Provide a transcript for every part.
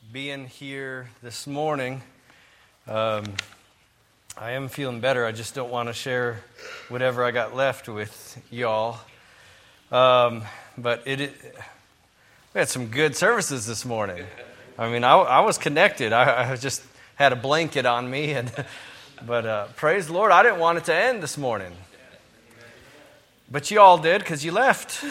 being here this morning. I am feeling better. I just don't want to share whatever I got left with y'all. But we had some good services this morning. I mean, I was connected. I just had a blanket on me, but praise the Lord, I didn't want it to end this morning. But you all did, because you left.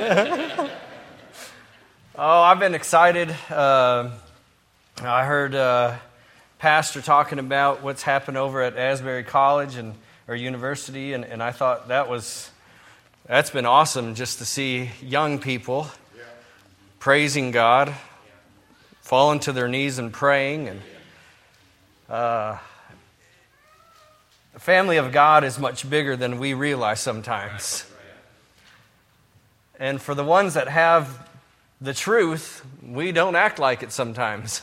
Oh, I've been excited. I heard Pastor talking about what's happened over at Asbury College or University, and I thought that's been awesome just to see young people praising God, falling to their knees and praying. And the family of God is much bigger than we realize sometimes. And for the ones that have the truth, we don't act like it sometimes.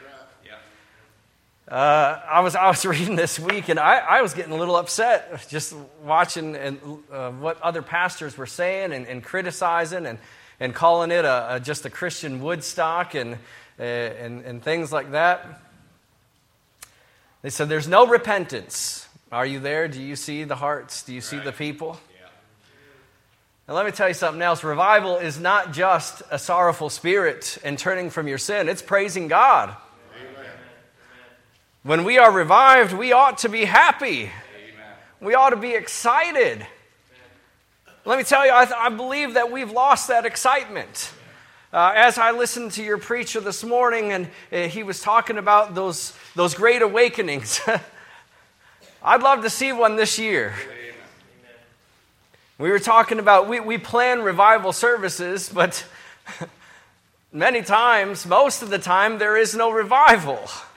I was reading this week, and I was getting a little upset just watching what other pastors were saying and criticizing and calling it just a Christian Woodstock and things like that. They said there's no repentance. Are you there? Do you see the hearts? Do you see the people? Now let me tell you something else. Revival is not just a sorrowful spirit and turning from your sin. It's praising God. Amen. When we are revived, we ought to be happy. Amen. We ought to be excited. Amen. Let me tell you, I believe that we've lost that excitement. As I listened to your preacher this morning, and he was talking about those great awakenings, I'd love to see one this year. We were talking about, we plan revival services, but many times, most of the time, there is no revival.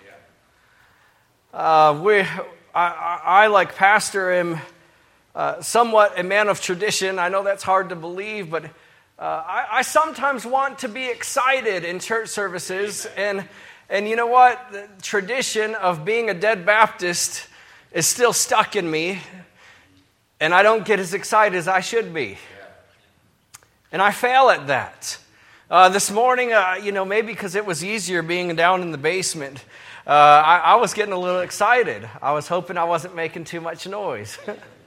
I like Pastor, am somewhat a man of tradition. I know that's hard to believe, but I sometimes want to be excited in church services. And you know what? The tradition of being a dead Baptist is still stuck in me. And I don't get as excited as I should be. And I fail at that. This morning, maybe because it was easier being down in the basement, I was getting a little excited. I was hoping I wasn't making too much noise.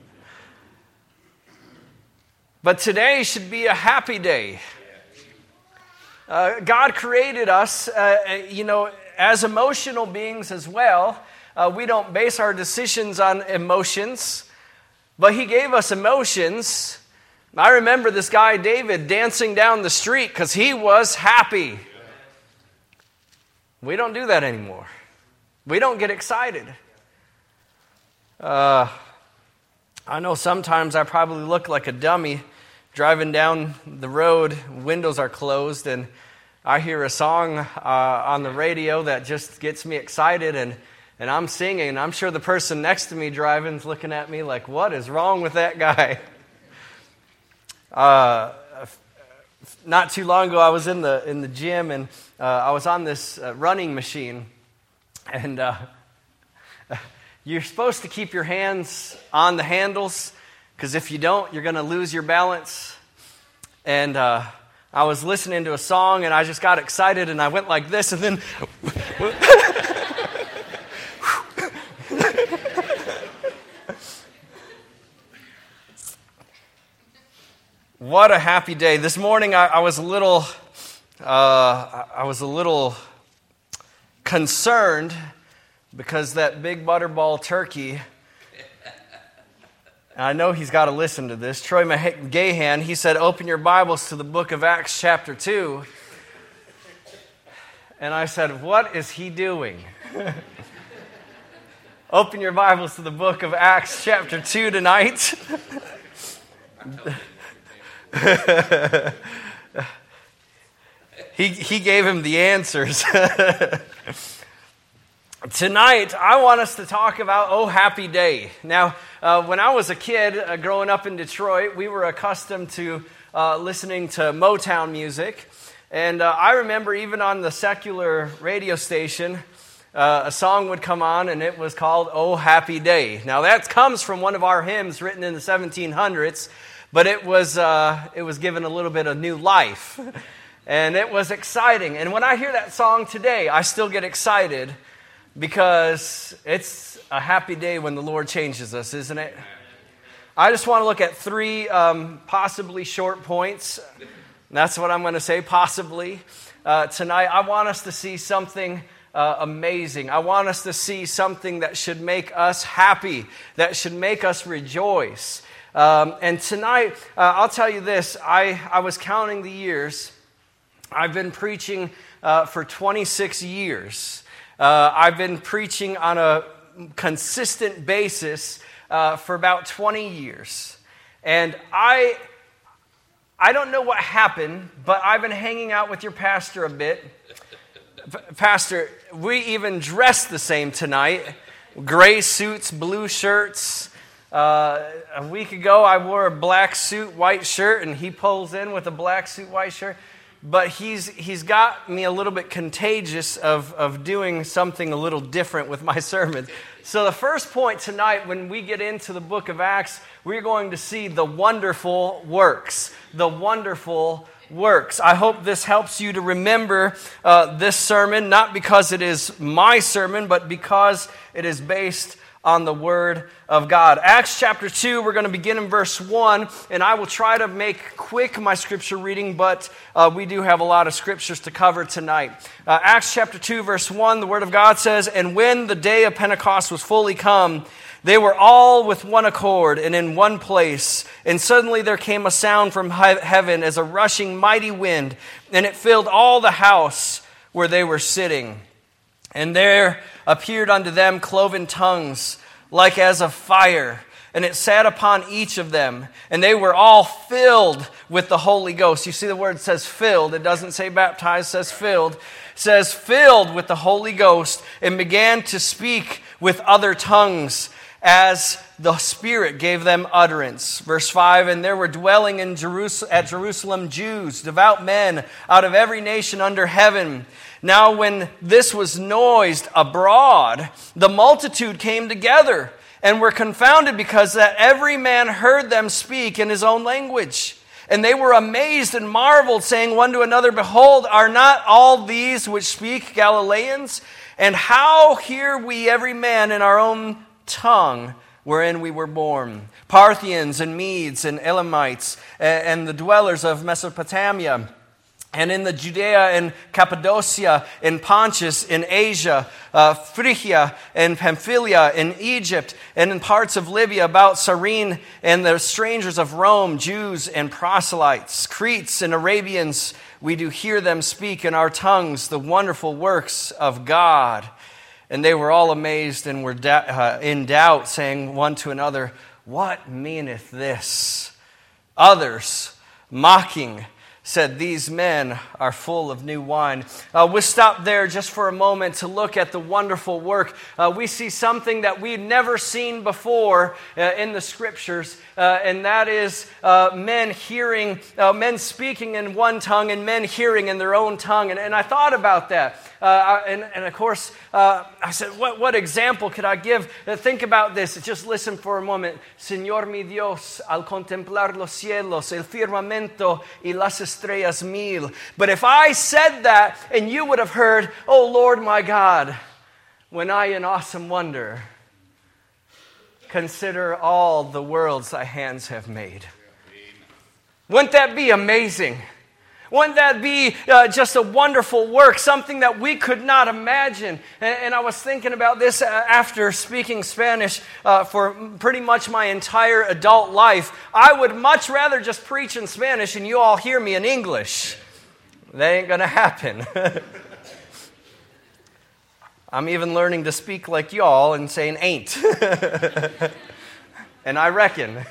But today should be a happy day. God created us, as emotional beings as well. We don't base our decisions on emotions. But he gave us emotions. I remember this guy, David, dancing down the street because he was happy. We don't do that anymore. We don't get excited. I know sometimes I probably look like a dummy driving down the road, windows are closed, and I hear a song on the radio that just gets me excited, and I'm singing, and I'm sure the person next to me driving is looking at me like, what is wrong with that guy? Not too long ago, I was in the gym, and I was on this running machine. And you're supposed to keep your hands on the handles, because if you don't, you're going to lose your balance. And I was listening to a song, and I just got excited, and I went like this, and then... What a happy day. This morning I was a little concerned because that big butterball turkey, and I know he's got to listen to this, Troy Gahan, he said, open your Bibles to the book of Acts chapter 2. And I said, what is he doing? Open your Bibles to the book of Acts chapter 2 tonight. He gave him the answers. Tonight, I want us to talk about Oh Happy Day. Now, when I was a kid growing up in Detroit, we were accustomed to listening to Motown music. And I remember even on the secular radio station, a song would come on, and it was called Oh Happy Day. Now, that comes from one of our hymns written in the 1700s. But it was given a little bit of new life. And it was exciting. And when I hear that song today, I still get excited because it's a happy day when the Lord changes us, isn't it? I just want to look at three possibly short points. That's what I'm going to say, possibly. Tonight, I want us to see something amazing. I want us to see something that should make us happy, that should make us rejoice. And tonight, I'll tell you this, I was counting the years. I've been preaching for 26 years. I've been preaching on a consistent basis for about 20 years. And I don't know what happened, but I've been hanging out with your pastor a bit. Pastor, we even dressed the same tonight. Gray suits, blue shirts. A week ago, I wore a black suit, white shirt, and he pulls in with a black suit, white shirt. But he's got me a little bit contagious of doing something a little different with my sermons. So the first point tonight, when we get into the book of Acts, we're going to see the wonderful works. The wonderful works. I hope this helps you to remember this sermon, not because it is my sermon, but because it is based on the Word of God. Acts chapter 2, we're going to begin in verse 1, and I will try to make quick my scripture reading, but we do have a lot of scriptures to cover tonight. Acts chapter 2, verse 1, the Word of God says, "And when the day of Pentecost was fully come, they were all with one accord and in one place. And suddenly there came a sound from heaven as a rushing mighty wind, and it filled all the house where they were sitting. And there appeared unto them cloven tongues, like as of fire, and it sat upon each of them. And they were all filled with the Holy Ghost." You see the word says filled. It doesn't say baptized, it says filled. It says filled with the Holy Ghost, and began to speak with other tongues as the Spirit gave them utterance. Verse 5, "And there were dwelling at Jerusalem Jews, devout men out of every nation under heaven. Now when this was noised abroad, the multitude came together and were confounded, because that every man heard them speak in his own language. And they were amazed and marveled, saying one to another, Behold, are not all these which speak Galileans? And how hear we every man in our own tongue wherein we were born? Parthians and Medes and Elamites and the dwellers of Mesopotamia, and in the Judea and Cappadocia, in Pontus, in Asia, Phrygia and Pamphylia, in Egypt, and in parts of Libya about Cyrene, and the strangers of Rome, Jews and proselytes, Cretes and Arabians, we do hear them speak in our tongues the wonderful works of God. And they were all amazed and were in doubt, saying one to another, What meaneth this? Others, mocking, said, These men are full of new wine." We'll stop there just for a moment to look at the wonderful work. We see something that we've never seen before in the Scriptures, and that is men speaking in one tongue and men hearing in their own tongue. And I thought about that. And of course, I said, what example could I give? Think about this. Just listen for a moment. Señor mi Dios, al contemplar los cielos, el firmamento y las estrellas mil. But if I said that and you would have heard, "Oh Lord my God, when I in awesome wonder consider all the worlds thy hands have made." Wouldn't that be amazing? Wouldn't that be just a wonderful work, something that we could not imagine? And I was thinking about this after speaking Spanish for pretty much my entire adult life. I would much rather just preach in Spanish and you all hear me in English. That ain't going to happen. I'm even learning to speak like y'all and saying ain't. And I reckon.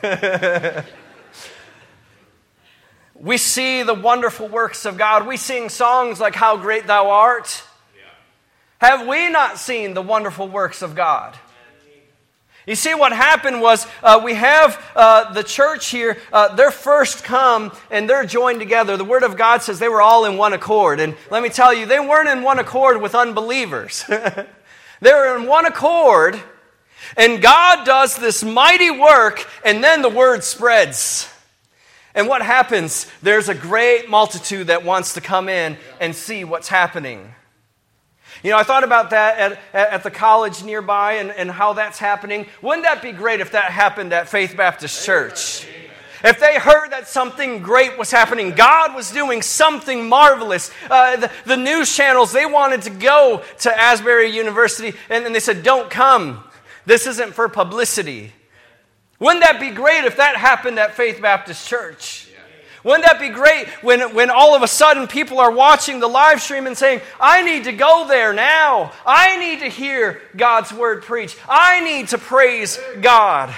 We see the wonderful works of God. We sing songs like How Great Thou Art. Yeah. Have we not seen the wonderful works of God? You see, what happened was we have the church here. They're first come and they're joined together. The Word of God says they were all in one accord. And let me tell you, they weren't in one accord with unbelievers. They were in one accord. And God does this mighty work, and then the word spreads. And what happens? There's a great multitude that wants to come in and see what's happening. You know, I thought about that at the college nearby and how that's happening. Wouldn't that be great if that happened at Faith Baptist Church? If they heard that something great was happening, God was doing something marvelous. The news channels, they wanted to go to Asbury University, and they said, don't come. This isn't for publicity. Wouldn't that be great if that happened at Faith Baptist Church? Wouldn't that be great when all of a sudden people are watching the live stream and saying, I need to go there now. I need to hear God's word preached. I need to praise God.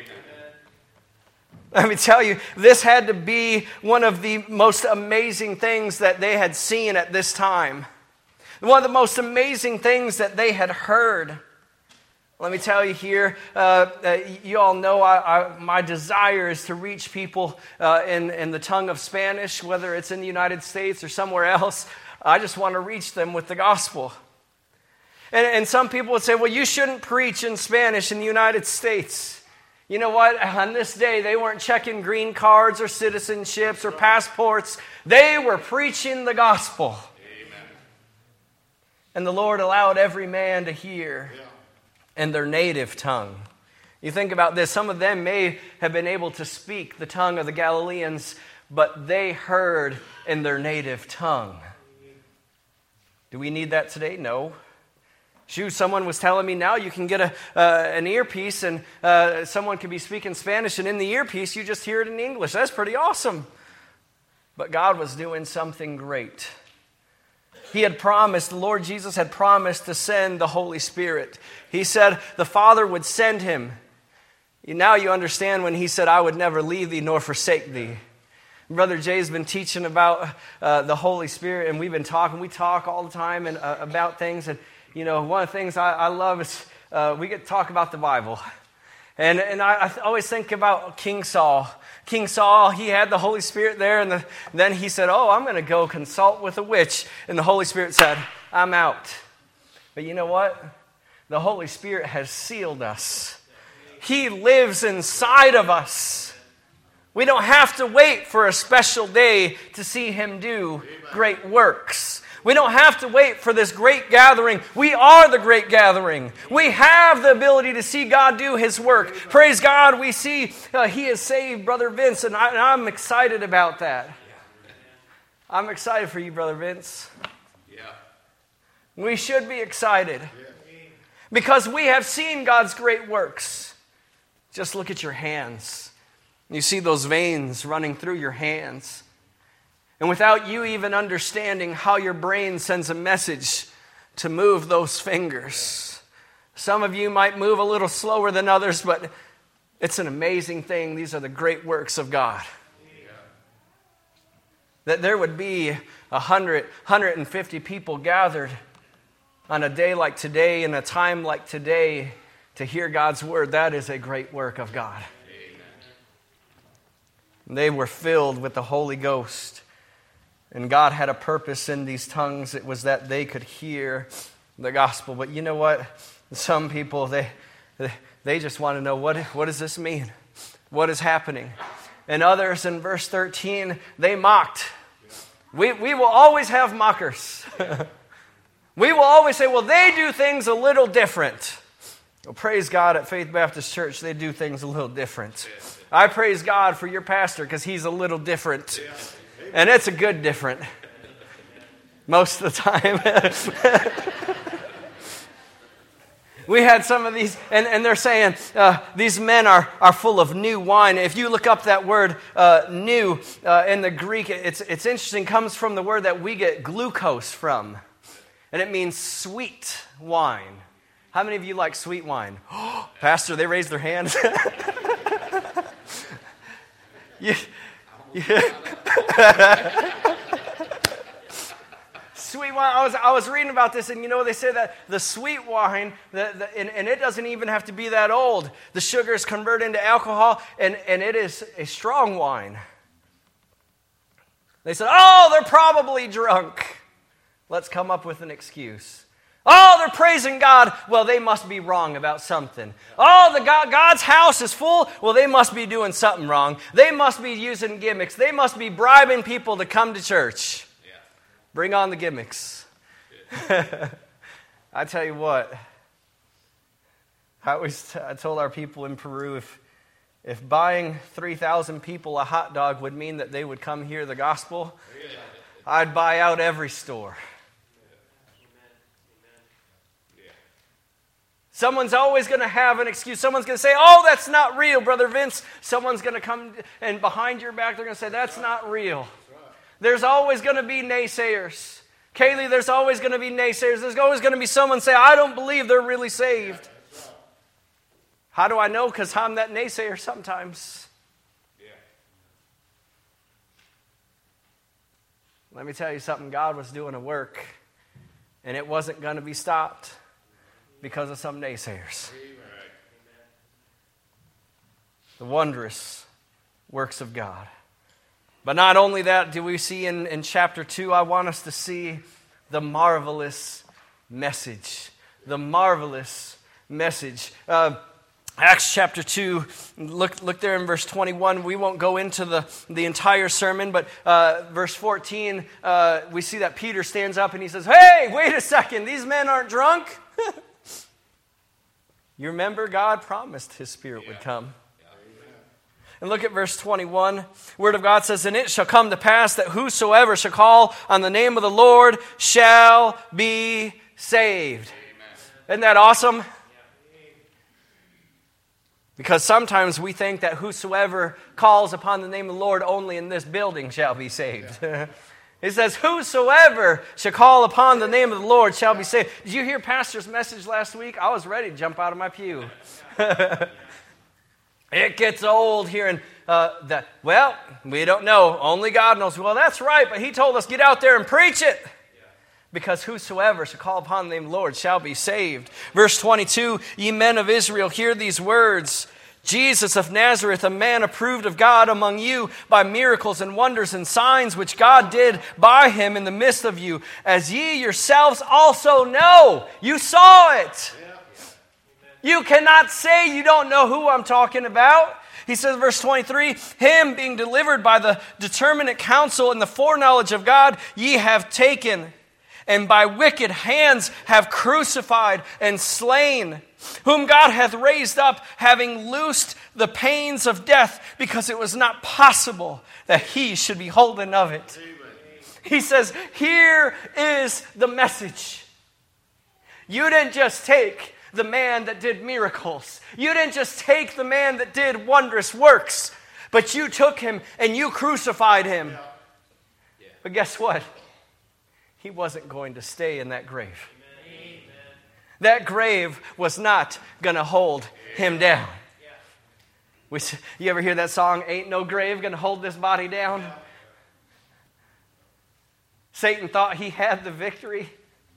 Let me tell you, this had to be one of the most amazing things that they had seen at this time. One of the most amazing things that they had heard. Let me tell you here, you all know my desire is to reach people in the tongue of Spanish, whether it's in the United States or somewhere else. I just want to reach them with the gospel. And some people would say, well, you shouldn't preach in Spanish in the United States. You know what? On this day, they weren't checking green cards or citizenships or passports. They were preaching the gospel. Amen. And the Lord allowed every man to hear in their native tongue. You think about this, some of them may have been able to speak the tongue of the Galileans, but they heard in their native tongue. Do we need that today? No. Shoot, someone was telling me now you can get an earpiece and someone can be speaking Spanish, and in the earpiece you just hear it in English. That's pretty awesome. But God was doing something great. He had promised, the Lord Jesus had promised to send the Holy Spirit. He said the Father would send him. Now you understand when he said, I would never leave thee nor forsake thee. Brother Jay's been teaching about the Holy Spirit, and we've been talking. We talk all the time about things. And, you know, one of the things I love is we get to talk about the Bible. And I always think about King Saul. King Saul, he had the Holy Spirit there, and then he said, I'm going to go consult with a witch. And the Holy Spirit said, I'm out. But you know what? The Holy Spirit has sealed us. He lives inside of us. We don't have to wait for a special day to see him do great works. We don't have to wait for this great gathering. We are the great gathering. We have the ability to see God do his work. Praise God, we see he has saved Brother Vince, and I'm excited about that. I'm excited for you, Brother Vince. We should be excited because we have seen God's great works. Just look at your hands. You see those veins running through your hands. And without you even understanding how your brain sends a message to move those fingers. Some of you might move a little slower than others, but it's an amazing thing. These are the great works of God. That there would be 100, 150 people gathered on a day like today, in a time like today, to hear God's word. That is a great work of God. They were filled with the Holy Ghost. And God had a purpose in these tongues. It was that they could hear the gospel. But you know what? Some people, they just want to know, what does this mean? What is happening? And others, in verse 13, they mocked. We will always have mockers. We will always say, well, they do things a little different. Well, praise God, at Faith Baptist Church, they do things a little different. I praise God for your pastor because he's a little different. And it's a good different. Most of the time. We had some of these, and they're saying these men are full of new wine. If you look up that word new in the Greek, it's interesting. It comes from the word that we get glucose from. And it means sweet wine. How many of you like sweet wine? Pastor, they raised their hands. Sweet wine. I was reading about this, and you know they say that the sweet wine, and it doesn't even have to be that old. The sugar is converted into alcohol, and it is a strong wine. They said, they're probably drunk. Let's come up with an excuse. Oh, they're praising God. Well, they must be wrong about something. Oh, God's house is full. Well, they must be doing something wrong. They must be using gimmicks. They must be bribing people to come to church. Yeah. Bring on the gimmicks. I tell you what, I told our people in Peru, if buying 3,000 people a hot dog would mean that they would come hear the gospel, I'd buy out every store. Someone's always going to have an excuse. Someone's going to say, oh, that's not real, Brother Vince. Someone's going to come and behind your back, they're going to say, that's not real. There's always going to be naysayers. Kaylee, there's always going to be naysayers. There's always going to be someone say, I don't believe they're really saved. How do I know? Because I'm that naysayer sometimes. Let me tell you something. God was doing a work, and it wasn't going to be stopped because of some naysayers. The wondrous works of God. But not only that, do we see in chapter 2, I want us to see the marvelous message. The marvelous message. Acts chapter 2, look there in verse 21. We won't go into the entire sermon, but verse 14, we see that Peter stands up and he says, hey, wait a second, these men aren't drunk? You remember God promised His Spirit would come. And look at verse 21. Word of God says, and it shall come to pass that whosoever shall call on the name of the Lord shall be saved. Amen. Isn't that awesome? Because sometimes we think that whosoever calls upon the name of the Lord only in this building shall be saved. It says, whosoever shall call upon the name of the Lord shall be saved. Did you hear Pastor's message last week? I was ready to jump out of my pew. It gets old hearing that, well, we don't know. Only God knows. Well, that's right, but He told us, get out there and preach it. Because whosoever shall call upon the name of the Lord shall be saved. Verse 22, ye men of Israel, hear these words. Jesus of Nazareth, a man approved of God among you by miracles and wonders and signs which God did by Him in the midst of you, as ye yourselves also know. You saw it. You cannot say you don't know who I'm talking about. He says, verse 23, him being delivered by the determinate counsel and the foreknowledge of God, ye have taken, and by wicked hands have crucified and slain, whom God hath raised up, having loosed the pains of death, because it was not possible that He should be holden of it. He says, here is the message. You didn't just take the man that did miracles. You didn't just take the man that did wondrous works, but you took Him and you crucified Him. But guess what? He wasn't going to stay in that grave. Amen. That grave was not going to hold Him down. You ever hear that song, Ain't No Grave Gonna Hold This Body Down? Satan thought he had the victory.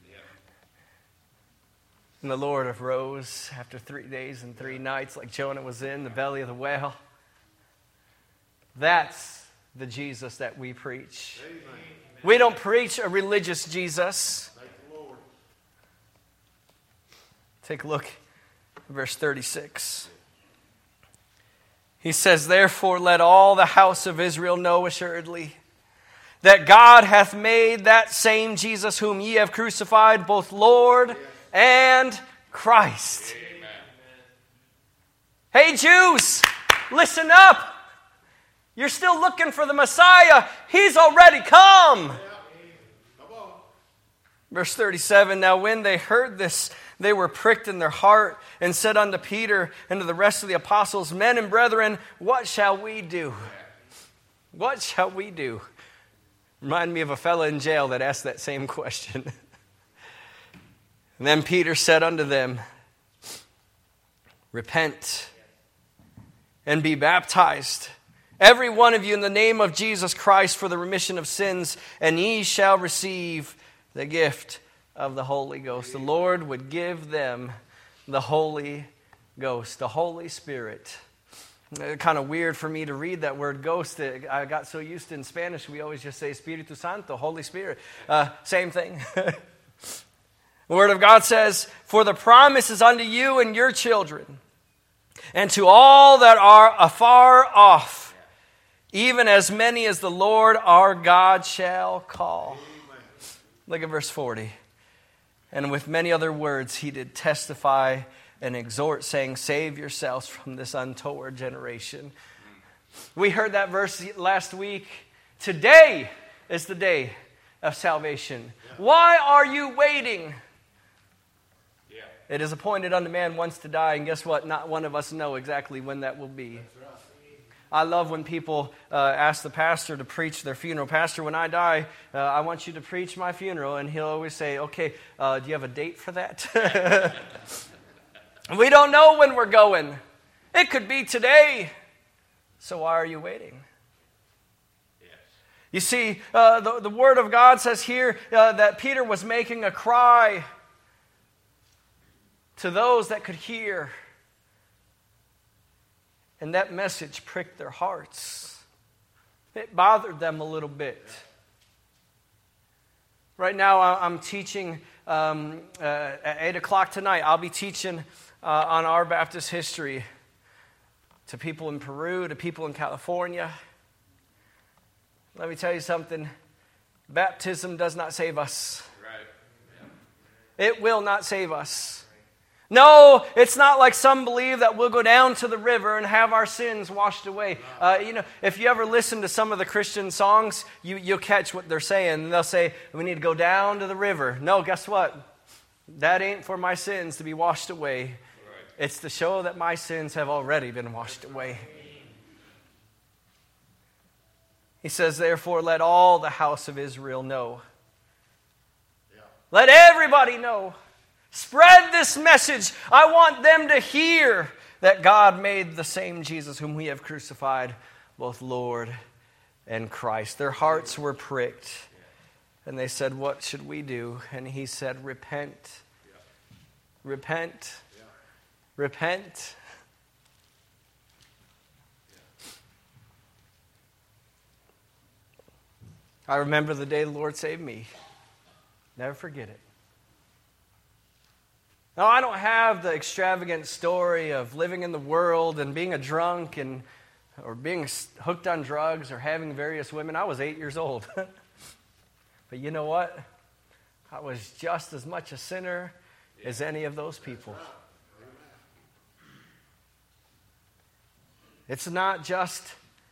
And the Lord arose after 3 days and 3 nights, like Jonah was in the belly of the whale. That's the Jesus that we preach. Amen. We don't preach a religious Jesus. Take a look at verse 36. He says, therefore let all the house of Israel know assuredly that God hath made that same Jesus whom ye have crucified, both Lord and Christ. Amen. Hey Jews, listen up. You're still looking for the Messiah. He's already come. Verse 37, now when they heard this, they were pricked in their heart and said unto Peter and to the rest of the apostles, men and brethren, what shall we do? What shall we do? Remind me of a fellow in jail that asked that same question. And then Peter said unto them, repent and be baptized, every one of you, in the name of Jesus Christ for the remission of sins, and ye shall receive the gift of the Holy Ghost. The Lord would give them the Holy Ghost, the Holy Spirit. Kind of weird for me to read that word ghost. I got so used to in Spanish, we always just say Espíritu Santo, Holy Spirit. Same thing. The Word of God says, "For the promise is unto you and your children, and to all that are afar off, even as many as the Lord our God shall call." Look at verse 40. "And with many other words he did testify and exhort, saying, Save yourselves from this untoward generation." We heard that verse last week. Today is the day of salvation. Why are you waiting? It is appointed unto man once to die, and guess what? Not one of us know exactly when that will be. I love when people ask the pastor to preach their funeral. "Pastor, when I die, I want you to preach my funeral." And he'll always say, "Okay, do you have a date for that?" We don't know when we're going. It could be today. So why are you waiting? You see, the Word of God says here that Peter was making a cry to those that could hear. And that message pricked their hearts. It bothered them a little bit. Right now I'm teaching at 8 o'clock tonight. I'll be teaching on our Baptist history to people in Peru, to people in California. Let me tell you something. Baptism does not save us. It will not save us. No, it's not like some believe that we'll go down to the river and have our sins washed away. If you ever listen to some of the Christian songs, you'll catch what they're saying. They'll say, we need to go down to the river. No, guess what? That ain't for my sins to be washed away. Right. It's to show that my sins have already been washed away. He says, therefore, let all the house of Israel know. Yeah. Let everybody know. Spread this message. I want them to hear that God made the same Jesus whom we have crucified, both Lord and Christ. Their hearts were pricked. And they said, what should we do? And he said, repent. Repent. Repent. I remember the day the Lord saved me. Never forget it. Now, I don't have the extravagant story of living in the world and being a drunk or being hooked on drugs or having various women. I was 8 years old. But you know what? I was just as much a sinner as any of those people. It's not just,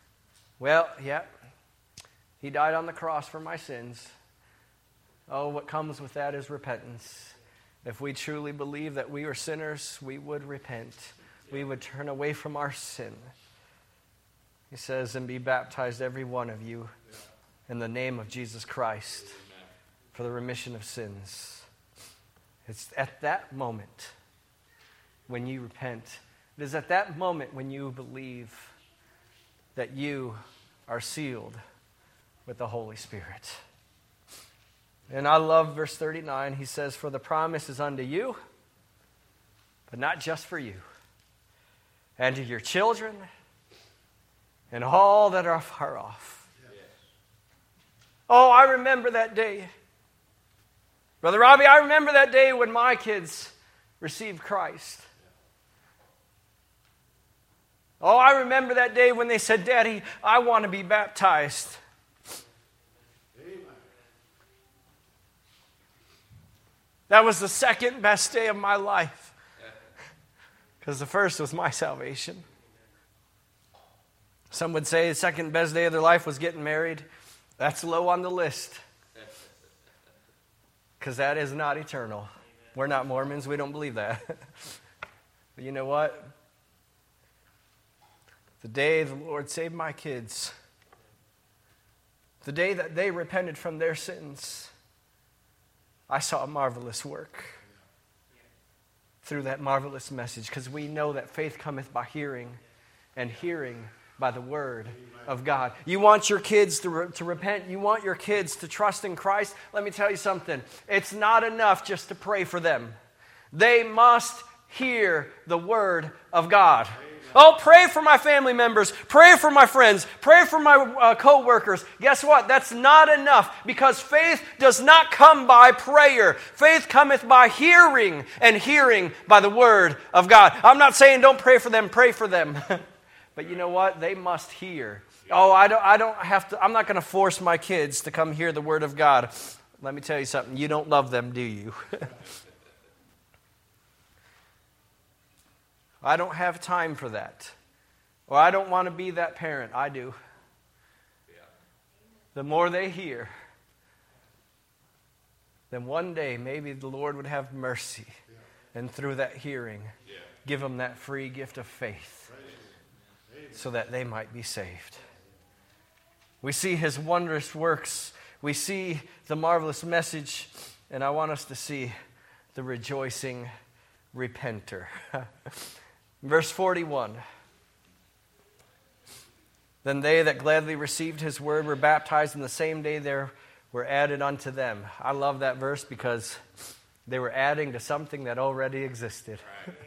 he died on the cross for my sins. Oh, what comes with that is repentance. If we truly believe that we are sinners, we would repent. We would turn away from our sin. He says, and be baptized, every one of you, in the name of Jesus Christ for the remission of sins. It's at that moment when you repent. It is at that moment when you believe that you are sealed with the Holy Spirit. And I love verse 39. He says, for the promise is unto you, but not just for you, and to your children, and all that are far off. Yes. Oh, I remember that day. Brother Robbie, I remember that day when my kids received Christ. Oh, I remember that day when they said, Daddy, I want to be baptized. That was the second best day of my life. Because the first was my salvation. Some would say the second best day of their life was getting married. That's low on the list. Because that is not eternal. We're not Mormons. We don't believe that. But you know what? The day the Lord saved my kids, the day that they repented from their sins, I saw a marvelous work through that marvelous message, because we know that faith cometh by hearing, and hearing by the word of God. You want your kids to repent? You want your kids to trust in Christ? Let me tell you something. It's not enough just to pray for them. They must hear the word of God. Oh, pray for my family members. Pray for my friends. Pray for my co-workers. Guess what? That's not enough, because faith does not come by prayer. Faith cometh by hearing, and hearing by the word of God. I'm not saying don't pray for them. Pray for them. But you know what? They must hear. Oh, I don't have to. I'm not going to force my kids to come hear the word of God. Let me tell you something. You don't love them, do you? I don't have time for that. Or I don't want to be that parent. I do. The more they hear, then one day maybe the Lord would have mercy. And through that hearing, give them that free gift of faith so that they might be saved. We see His wondrous works. We see the marvelous message. And I want us to see the rejoicing repenter. Verse 41. Then they that gladly received His word were baptized, and the same day there were added unto them. I love that verse because they were adding to something that already existed.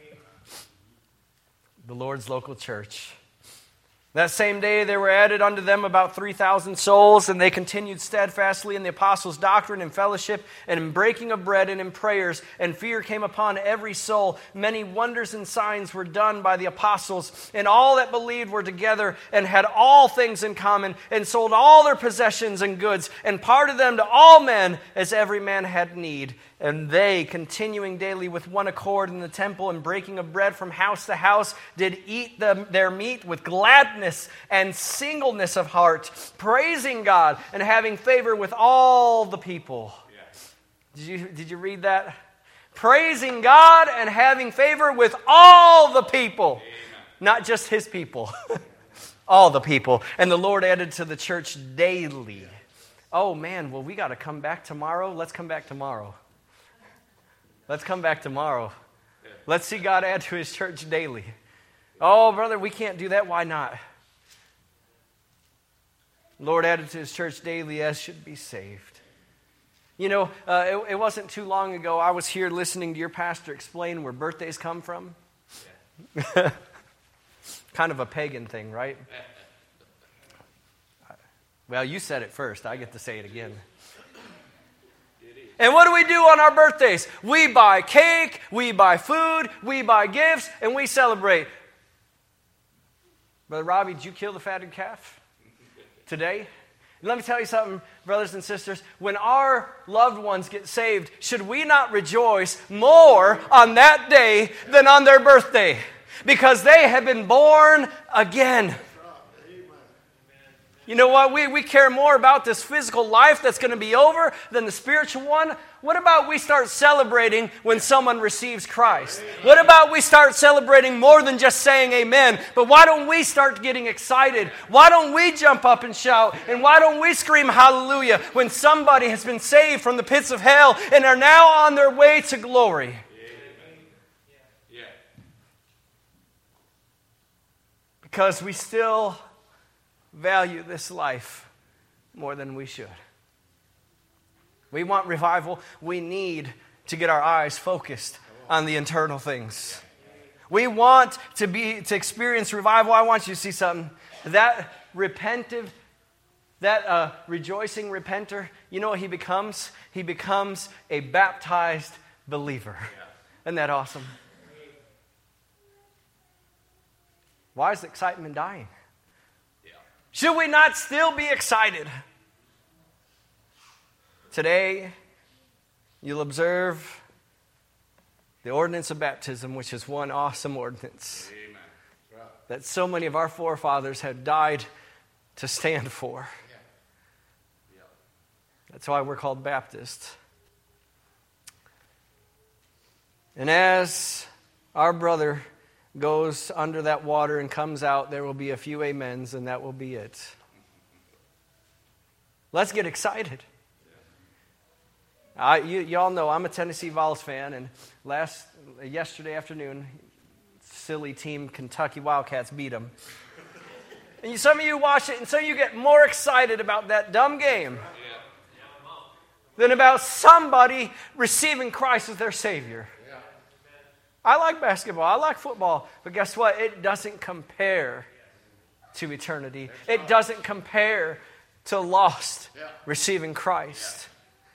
The Lord's local church. That same day there were added unto them about 3,000 souls, and they continued steadfastly in the apostles' doctrine and fellowship, and in breaking of bread and in prayers, and fear came upon every soul. Many wonders and signs were done by the apostles, and all that believed were together and had all things in common, and sold all their possessions and goods, and parted them to all men as every man had need. And they, continuing daily with one accord in the temple and breaking of bread from house to house, did eat their meat with gladness and singleness of heart, praising God and having favor with all the people. Yes. Did you read that? Praising God and having favor with all the people. Amen. Not just His people. All the people. And the Lord added to the church daily. Oh man, well we got to come back tomorrow. Let's come back tomorrow. Let's come back tomorrow. Let's see God add to His church daily. Oh, brother, we can't do that. Why not? Lord added to His church daily as should be saved. You know, it wasn't too long ago I was here listening to your pastor explain where birthdays come from. Yeah. Kind of a pagan thing, right? Well, you said it first. I get to say it again. And what do we do on our birthdays? We buy cake, we buy food, we buy gifts, and we celebrate. Brother Robbie, did you kill the fatted calf today? And let me tell you something, brothers and sisters. When our loved ones get saved, should we not rejoice more on that day than on their birthday? Because they have been born again. You know what? We care more about this physical life that's going to be over than the spiritual one. What about we start celebrating when someone receives Christ? What about we start celebrating more than just saying amen? But why don't we start getting excited? Why don't we jump up and shout? And why don't we scream hallelujah when somebody has been saved from the pits of hell and are now on their way to glory? Because we still value this life more than we should. We want revival. We need to get our eyes focused on the eternal things. We want to experience revival. I want you to see something. That rejoicing repenter, you know what he becomes? He becomes a baptized believer. Isn't that awesome? Why is the excitement dying? Should we not still be excited? Today, you'll observe the ordinance of baptism, which is one awesome ordinance. Amen. That so many of our forefathers have died to stand for. That's why we're called Baptists. And as our brother goes under that water and comes out, there will be a few amens, and that will be it. Let's get excited. You all know I'm a Tennessee Vols fan, and yesterday afternoon, silly team Kentucky Wildcats beat them. And some of you watch it, and so you get more excited about that dumb game than about somebody receiving Christ as their Savior. I like basketball. I like football. But guess what? It doesn't compare to eternity. It doesn't compare to lost receiving Christ.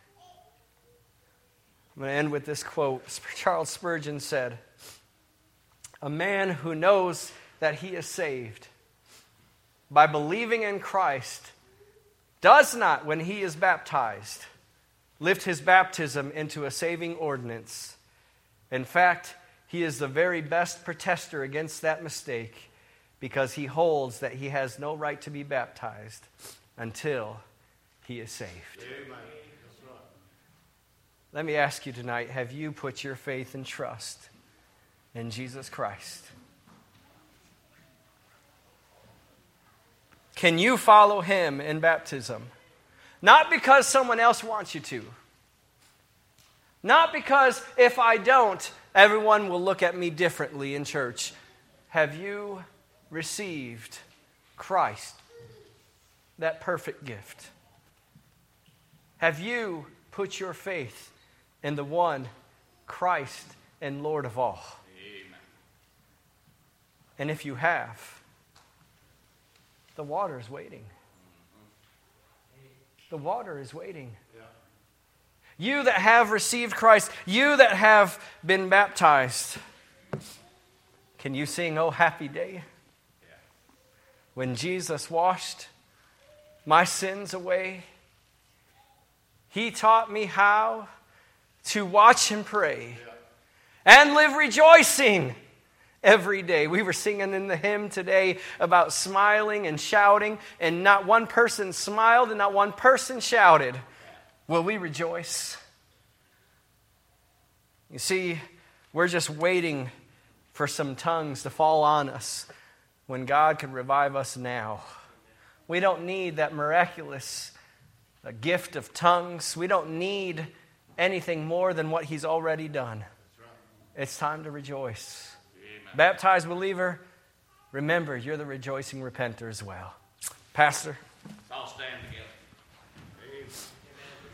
I'm going to end with this quote. Charles Spurgeon said, "A man who knows that he is saved by believing in Christ does not, when he is baptized, lift his baptism into a saving ordinance. In fact, he is the very best protester against that mistake, because he holds that he has no right to be baptized until he is saved." Amen. Let me ask you tonight, have you put your faith and trust in Jesus Christ? Can you follow him in baptism? Not because someone else wants you to. Not because if I don't, everyone will look at me differently in church. Have you received Christ, that perfect gift? Have you put your faith in the one, Christ and Lord of all? Amen. And if you have, the water is waiting. The water is waiting. Yeah. You that have received Christ, you that have been baptized, can you sing, "Oh Happy Day"? Yeah. When Jesus washed my sins away, he taught me how to watch and pray and live rejoicing every day. We were singing in the hymn today about smiling and shouting, and not one person smiled and not one person shouted. Will we rejoice? You see, we're just waiting for some tongues to fall on us when God can revive us now. We don't need that miraculous gift of tongues. We don't need anything more than what he's already done. It's time to rejoice. Amen. Baptized believer, remember, you're the rejoicing repenter as well. Pastor.